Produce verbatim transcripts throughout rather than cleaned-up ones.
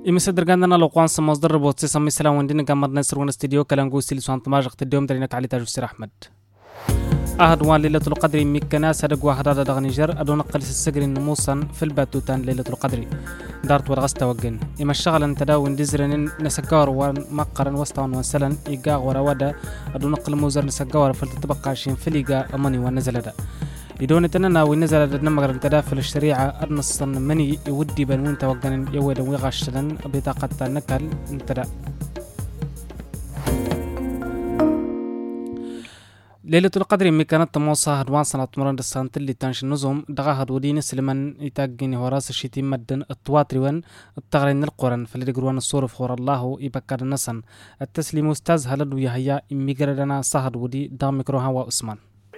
يمسدر قاندنا لو قوان سمصدر بوتسي سمي سلام وندين قامر نسر ون استديو كلام قوسي لسوان تماجق تديوم درينك علي تاج السير أحمد أهد وان ليلة القدر ميكنا سرق واحد هذا دغنيجر أدون قلس السجر نموصا في الباتوتان ليلة القدر دارت ورغست وجن إما الشغل أن تداون دزرن نسجار ومقرن وسطان وسلن إيجا وراودا أدون قل موزر نسجار فلتتبقى عشرين فليجا أماني ونزل ده يدون تننا ونزل دنمغر تدافل الشريعة أرنصن مني يودي بنون توجن يود ويغشلن بطاقة نكال انتدا ليلة القدر مكانت تموصى هدوان سنة مرند السنة اللي تنش النظم دغا هدودين سلمان يتاقيني وراس الشيتين مدن التواتريون التغرين القرن فاللي قروان الصور فخور الله يبكر النسن التسليم استاذ هلد ويهيا إميقردنا صهد ودي دا ميكروها وأسمان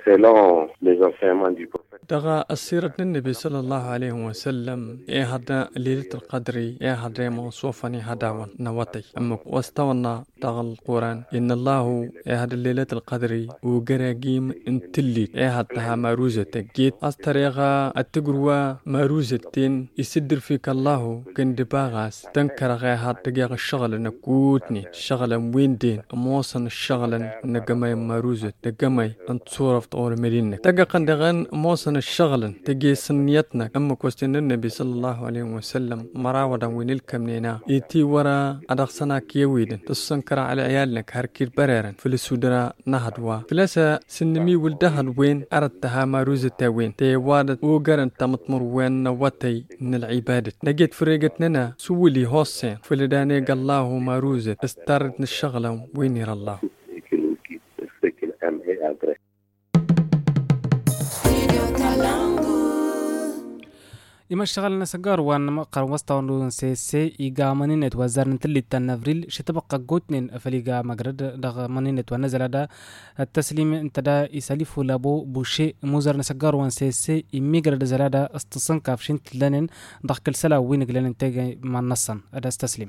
دغا السيرة النبي صلى الله عليه وسلم إيه هذا ليلة القدر إيه هذا موصوفني هداون نواتي أما واستونا دغا القرآن إن الله إيه هذا ليلة القدر وقراقيم انتلي إيه هذا ماروزة جيت أستريغا التقروى ماروزة تين يسدر فيك الله كن دباغاس تنكر غير هذا دقيق الشغل نكوتني الشغل وين دين موصن الشغل نقمي ماروزة دقمي انت صورة طول مدينة تقا قندغان موصن الشغل تجي سنيتنا أما كوستين النبي صلى الله عليه وسلم مراودا وينلكم نينا إيتي ورا أدخسنا كيويدن تسنكر على عيالك هركير بريرن في السودراء نهدوا فلسا سنمي ولدهد وين أردتها ماروزة وين تيوادت وقرن تمطمر وين نواتي من العبادة نجد فريقتنا سولي هوسين فلداني قال الله ماروزة استرد الشغل وين يرى الله إما الشغل نسجار وان مقر وسطون سيسي إيجا منينت وزارن تلي تنافريل شتبقى جوتنين فليجا مجرد دغ منينت ونزل دا التسليم انتدا يسالفه لابو بوشي موزر نسجار وان سيسي إميجرد زلادا استصن كافشين تلانين دغ كل سلا وين جلن تيجي مع النصن هذا استسليم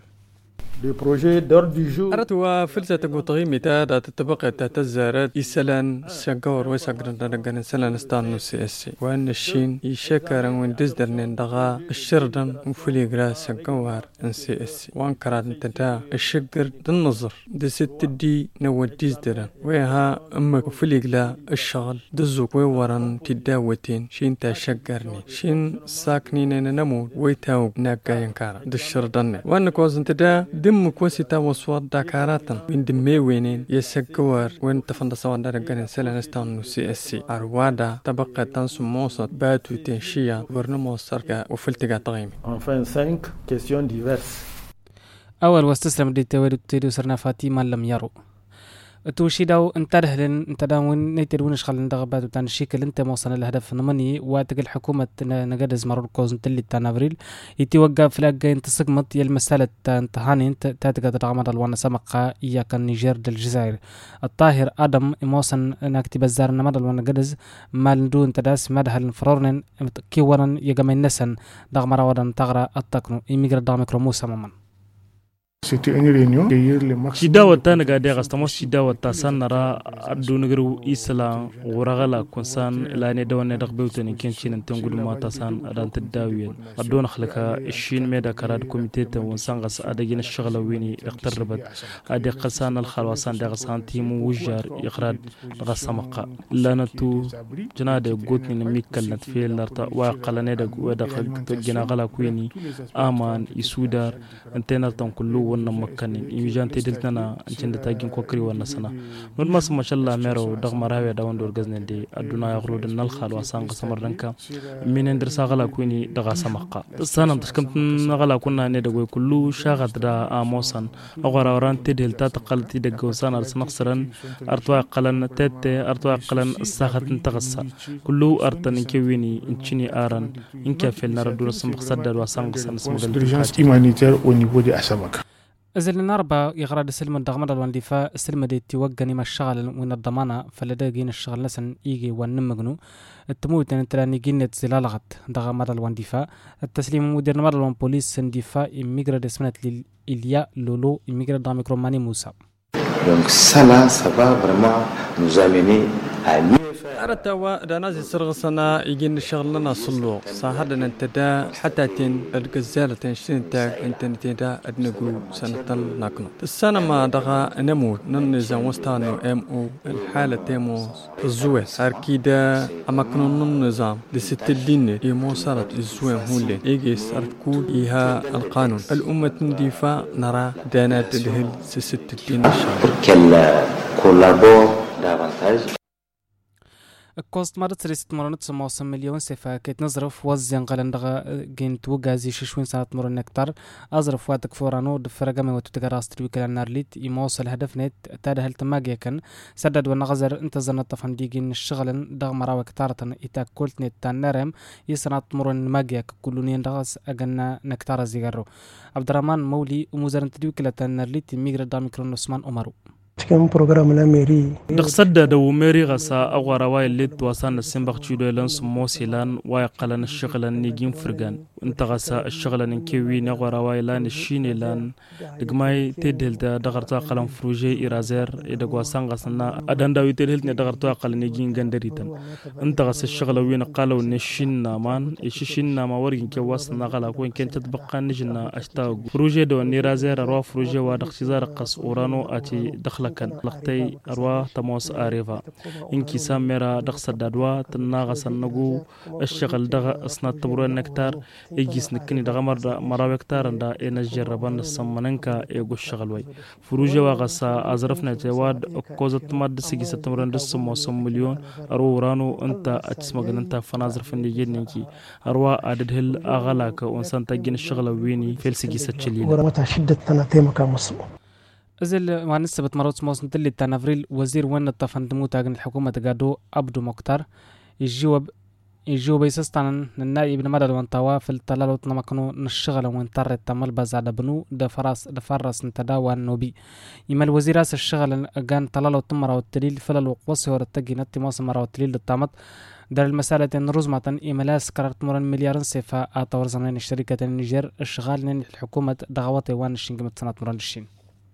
أردوا فلسة قطعي متى تتبقى تتزارت يسلان سجور ويسجرن دغن سلان استانو سياسي وأن الشين يشكر وين دزدرن دغا الشردن وفليغرا سجور ان سياسي وان كراد تدا الشجر النظر دست دي نو دزدرن ويها امك فليغلا الشغل دزوك ويورن تداوتين شين تشجرني شين ساكنين نمو ويتاو ناقاين كارا دشردن وأن كوزن تدا دم كوسيتا وصوات داكاراتن وين دمي وينين يسكور وين تفندسوا دارجان سلان استانو سي اس سي اروادا تبقى تنسو موسط باتو تنشيا ورنمو سركا وفلتقا طغيمي enfin cinq questions diverses. أول واستسلم دي توري تيدو سرنا فاتيما لم يروا توشيداو انترهلن انتداون نيترون شغل دغبات تاع الشكل انت موصل الهدف نمني واتق الحكومه نقدز مرور كوز تلي تاع افريل يتوقف فلاق انت سقمت يا المساله انتهاني انت تاتقد رغم الوان سمقه اياك النيجر الجزائر الطاهر ادم موصن نكتب الزار نمد الوان قدز مال دون تداس مدهل فرورن كي ورن يجمع النسن دغمر ودن تغرى التقنو يميغر دامكرو موسى ممن C'était une réunion d'accueillir le maximum. Shidawa tana ga daga stamos shidawa ta sanara adunugru isla waragala kunsan ilani dawane dagbewtani kenchin tangudu mata san adan tadawiyan adon khlaka shin meda karad komiteta wansangas adagina shagala wini iqtarabat adi qasan al khalwasan daga santim wujar iqrad daga samaqa lanatu janade gotni mikkalnat fil narta wa qalane dag wada gina gala kuini aman isudar antenatan kullu wannan makkanin imijan tediltana ancinda tagin kokri wannan sana non mas mashallah mero dag marawe da wandor gaznende aduna yaqru dan nal khal wasan qasamar danka minen dir sagala kuni daga samaqa sanam tashkam nagala kunna ne dago kullu shagat da amosan agora oran tedil ta taqalti dago sana sanaqsaran artwa qalan tete artwa qalan sahat intaqassa kullu artan kewini inchini aran inka fel naradu samqsadar wasan qasan اسمه urgence humanitaire au niveau de Asamaka. أزل النربة يغرد السلم الدغمر الواندفاع السلم دي توقني ما الشغل وين الضمانة فلداقين الشغل نسن يجي ونمجنو التموت أن تلاني جنة زلالغت دغمر الواندفاع التسليم مدير نمر الوان بوليس سندفاع إميجراد اسمنت للإليا لولو إميجراد دامكروماني موسى. Donc ça là, ça va vraiment nous amener أردت دانازي سرغسنا يجين شغلنا صلو صاحدنا انتدا حتى تين الجزالة تنشين تاج انت نتدا أدنقو سنة ناكنو السنة ما دغا نموت ننزم وستانو ام او الحالة تيمو الزوي أركيدا أما كنو ننظام لستلين يمو صارت الزوي هولي إيجي صارت كول إيها القانون الأمة نديفا نرى دانات الهل سستلين الشهر كلا كولابور دافانتاج الكوست مرت ريست مرونت سموسم مليون سفا كيت نظرف وزن قلندغا جنت وغازي ششوين سنة مرون نكتر أظرف واتك فورانو دفرقامي وتتقراس تلويكال النارليت يموصل هدف نت تاد هل تماجيا كان سدد ونغزر انتظرنا الطفن ديجين الشغل دغ مراوك تارتن إتا كولت نت تانرم يسنات مرون ماجيا كلونين دغس أجنا نكتر زيغرو عبد الرحمن مولي ومزارن تلويكال النارليت ميغر داميكرون عثمان أمرو كم برنامج لاميري دقصد دو ميري غسا أو رواي اللي توصلنا السنبخ تشيلو لانس موسيلان ويقلن الشغل نيجين فرقان انت غسا الشغل نكوي نغو رواي لان الشيني لان دقماي تدهل دا دغرتا قلن فروجي إرازير إدقوا سانغسنا أدان داوي تدهل ندغرتا قلن نيجين غندريتن انت غسا الشغل وين قالوا نشين نامان إشيشين ناما ورين كواصلنا غلا وين كان تتبقى نجنا أشتاق فروجي دو نيرازير روا فروجي ودقشزار قص أورانو أتي دخل لكن لقتي أروى تموس آريفا إنكي سامرا دقص الدادوا تناغس النجو الشغل دغ أصنع تبرون نكتار إجيس نكني دغ مر مراوي كتار دا إنجر ربان السمننكا إيجو الشغل وي فروجي وغسا أزرفنا جواد كوزت ماد سيجي ستمرن دس موسم مليون أرو رانو أنت أتسمعن أنت فنازر فني جنيكي أروى عدد هل أغلاك وإنسان تجين الشغل ويني في سيجي ستشلين ورمتها شدة تناتيم كمصر أزل ما نسبت مرات موسم تلي تنافريل وزير وين الطفن دموت عن الحكومة تجادو عبدو مختار يجيوب يجيوب يسستان النائب ابن مدد وانتوا في التلالو تنمكنو نشغل وانتر التمل بزاد بنو دفراس دفرس نتداوى النوبي يما الوزير اس الشغل كان تلالو تمرا والتليل فلل وقوسي ورتجي نتي موسم مرا والتليل للطامت دار المسألة إن رزمة إملاس قررت مرن مليار سيفا أطور زمان الشركة النيجر الشغال نين الحكومة دغواتي وان الشين سنة مرن الشين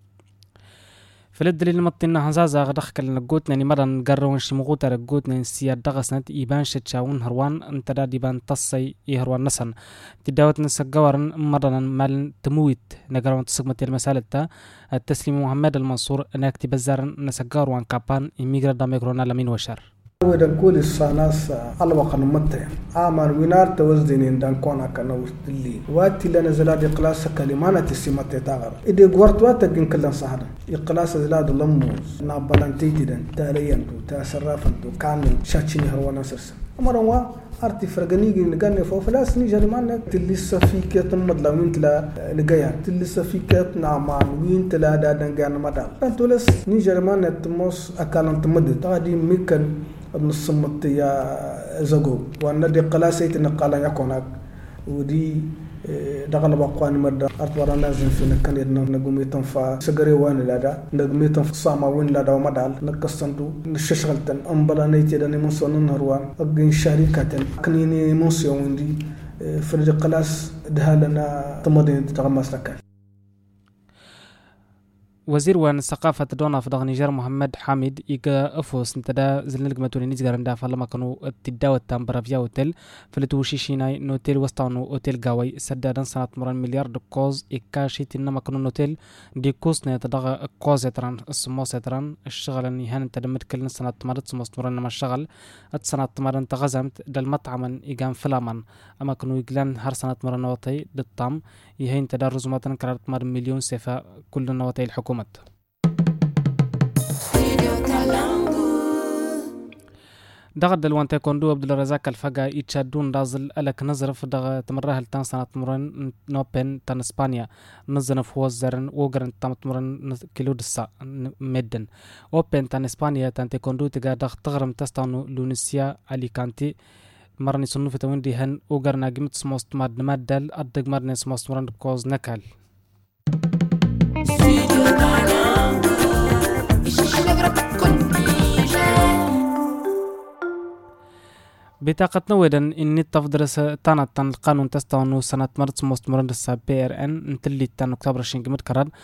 فلد اللي مطينا هزازا غدخ كلنا جوتنا ني مرن قرروا نشي مغوتا رجوتنا نسياد دغسنت يبان شتشاون هروان انت دا يبان تصي يهروان نسن تداوت نسجورن مرن مال تمويت نقرون تسقمت المسألة تا التسليم محمد المنصور انك تبزر نسجور وان كابان يميغر داميكرونا لمين وشر ودن كل السناس على وقت متى آمر وينار توزدين دان كونا كنا وستلي واتي لنا زلاد إقلاس كلمانة السمات تغير إذا قررت واتجن كلن صهدا إقلاس زلاد لموز نابلانتيتي دن تاليان تاسرافن كامل شاتشيني هروانا سرس أمروا أرتي فرقنيجي نقلني فوفلاس نيجري معنا تلسه فيك تمد لوين تلا نجايا تلسه فيك نعمان وين تلا دادن جان مدال أنتوا لس نيجري معنا تموس أكلم تمد تادي ميكن ابن الصمت يا زغو وأن دي قلاسيت نقالا يكونك ودي دغنا بقوان مد أرتورا نازل في نكان يدنا نقومي تنفع سجري وين لادا نقومي تنفع صامة وين لادا ومدال نكسنتو نششغلتن أمبلا نيتي داني منصون نهروان أجن شركة كنيني منصيون وندي فرد قلاس دهالنا تمدين تغمس لكان وزير وان الثقافة دونا في دغ نيجر محمد حامد إيجا أفوس نتدا زلنك متوني نيجر ندا فلما كانوا تداو التام برافيا أوتيل فلتوشي شيناي نوتيل وستانو أوتيل جاوي سدادن سنة مران مليار دكوز إكاشي تنما كانوا نوتيل دي كوسنا تدغ كوزتران السموستران الشغل نيهان تدمت كل سنة مرت سموست مران ما الشغل السنة مران تغزمت دل مطعما إيجان فلامن أما كانوا يجلان هر سنة مران نوتي دالطام يهين تدرز ماتن كررت مر مليون سفا كل نواتي الحكومة دغ دلوان تايكوندو عبد الرزاق الفقا يتشادون رازل ألك نظرف دغ تمرها التان سنة مرن نوبن تان اسبانيا نزنف وزرن وغرن تام تمرن كيلو دسا مدن اوبن تان اسبانيا تان تايكوندو تغا دغ تغرم تستانو لونيسيا اليكانتي مرني صنوف توندي هن وغرنا قمت سموست ماد مادل أدق مرني سموست مرن كوز نكال بطاقة نودن إني تفدرس تانا تان القانون تستوانو سنة مرت سموست مرن دسا بي ار ان انتلي تان اكتوبر شين قمت كرد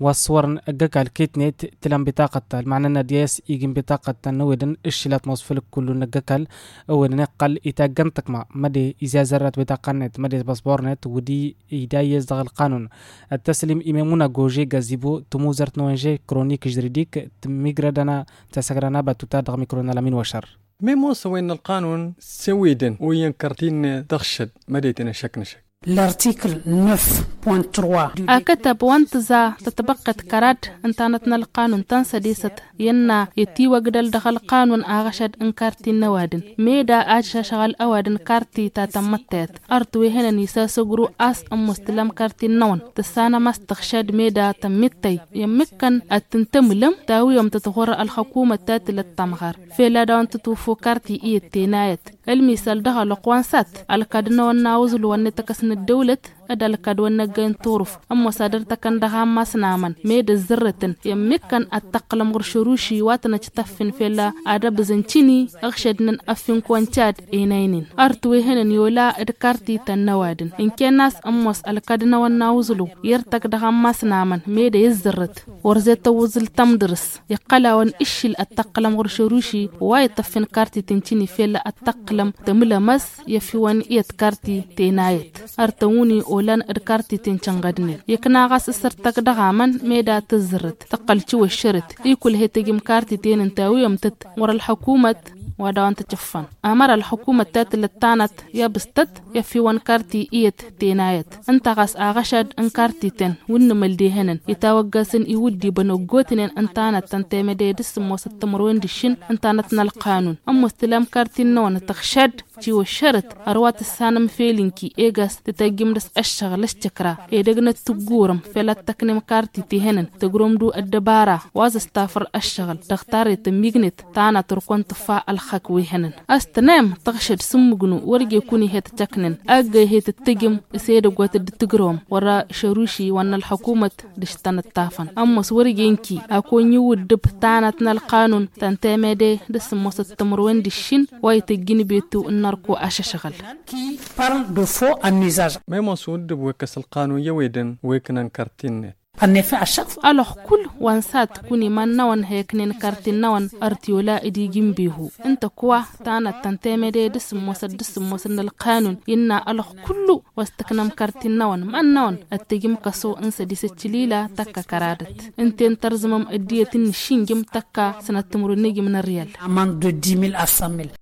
والصور أجاك الكيتنيت تلام بطاقة المعنى ندياس يجين بطاقة نودن الشلات مصفلك كله نجاكل أو نقل إتاجنتك ما مدي إذا زرت بطاقة نت مدي باسبور نت ودي إدايز دغ القانون التسليم إمامنا جوجي جازيبو تموزرت نوانجي كرونيك جريديك تميجردنا تسجرنا بتوتادغ ميكرونا لمن وشر ميمو سوين القانون سويدن وينكرتين تخشد مديتنا شك نشك الارتيكل neuf point trois أكتب وانتزا تتبقت كرات انتانتنا القانون تنسديست ينا يتي وقدل دخل قانون آغشد انكارتي النوادن ميدا آجشا شغال أوادن كارتي تاتمتت أرتوي هنا نيسا سقرو أس أم مستلم كارتي النون تسانا مستخشد ميدا تمتي يمكن التنتملم تاوي يوم تتغور الحكومة تاتل التمغار فيلا دون تتوفو كارتي إيه تينايت المثال دخل قوانسات الكادنو الناوزل وانتكسن الدولة أدل كدونا جين طرف أما صدرت كان دها مسنامن ميد الزرتن يمكن التقلم غرشروشي واتنا تتفن فيلا أدب زنتيني أخشدن أفين كوانتاد إينينين أرتوي هنن يولا إدكارتي تنوادن إن كان ناس أموس الكادنا والناوزلو يرتك دها مسنامن ميد الزرت ورزت وزل تمدرس يقلا وان إشل التقلم غرشروشي وايتفن كارتي تنتيني فيلا التقلم تملا مس يفيوان إيت كارتي تينايت أرتوني ولان إركارتي تنشنغدني يكنا غاس السرتك دغامن ميدا تزرت تقلتي والشرت يكل هيتجم كارتي تين انتاوي يمتت ورا الحكومة ودان تجفن أمر الحكومة تات اللي تانت يبستت يفي وان كارتي إيت تينايت انت غاس آغشد ان كارتي تن ونمل ديهنن يتوقسن يودي بنوغوتنين انتانت تنتمدي دس موسط مروين دشين انتانتنا القانون أم مستلام كارتي نون تخشد تي والشرط أروات السانم فيلينكي إيغاس تتجم دس أشغل اشتكرا إيدغنا تقورم فلا تكنم كارتي تيهنن تقرم دو الدبارة واز استافر أشغل تختاري تميغنت تانا تركون تفا الخاكوي هنن أستنام تغشد سمغنو ورقي يكوني هيت تكنن أغي هيت تتجم إسيدو قوات الدتقروم ورا شروشي وان الحكومة دشتان التافن أمس ورقي ينكي أكون يود دب تانتنا القانون تنتامي دس موسط تمروين دشين وايتجيني بيتو نركو أششغل qui parle de faux en usage. ميمو سود بوكس القانون يويدن ويكنن كارتين En effet, à chaque fois, alors كل وانسات كوني من نوان هيكنين كارتين نوان أرتيولا إدي جنبيهو انت كوا تانا تنتمدي دس موسد دس موسد القانون إنا الله كل واستكنم كارتين نوان من نوان التجم كسو انسا دي ستليلا تكا كرادت انت انترزمم اديتين شينجم تكا سنة تمرنيجي من الريال amende de dix mille à cent mille.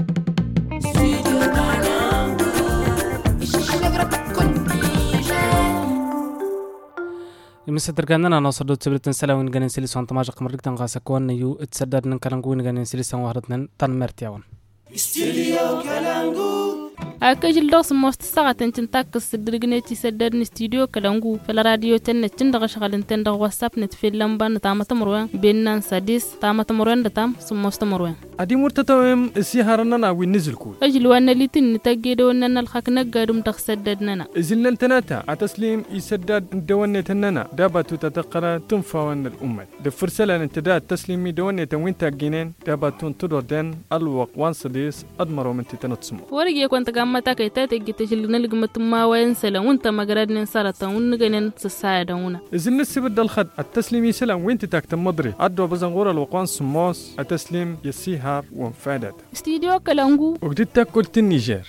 يمسدر كاننا نوصل تبرتن سلاوين جنين سيلس وانت ماجق مرقتن غاسا كون يو اتسدد نن كلانغوين جنين سيلس وهرتن تن مرتياون استوديو كلانغو أكجل دوس موست ساعة تنتاك السدرجنتي سدرني استوديو كلانغو في الراديو تنت تندغ شغل تندغ واتساب نتفيل لمبا نتامة مروان بيننا ساديس تامة مروان دتام سموست مروان أدي مرتتوهم السيهارنا وينزل كول أجل وانا لتن نتاجد وانا الحق نقادم تخسددنا إذن لنتناتا عتسليم يسدد دوانة تننا دابتو تتقرى تنفاون الأمة دفرسلة انتداد تسليمي دوانة وين تاجينين دابتو تدردن الوق وانسديس أدمرو من تتنتصمو ورقي كنت قامتا كيتا تجتشل نلقمة ما وين سلام وانت مقرد ننصرتا ونقنن سسايدا ونا إذن نسيب الخد التسليمي سلام وين تتاكتم مضري عدو بزنغور الوقوان سموس التسليم يسيهار وانفادت استديو كلانغو وقدت تاكل النيجر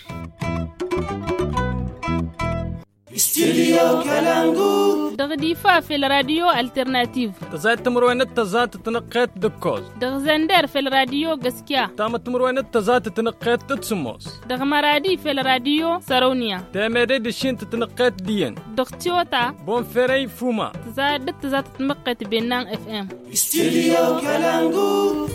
استوديو كلانغو دغديفا في الراديو الترناتيف تزاد تمروينت تزاد تنقيت دكوز دغزندر في الراديو غسكيا تام تمروينت تزاد تنقيت تتسموس دغمرادي في الراديو سارونيا تامري دشين تنقيت دين دغتيوتا بونفيري فوما تزاد تزاد تنقيت بينان اف ام استوديو كلانغو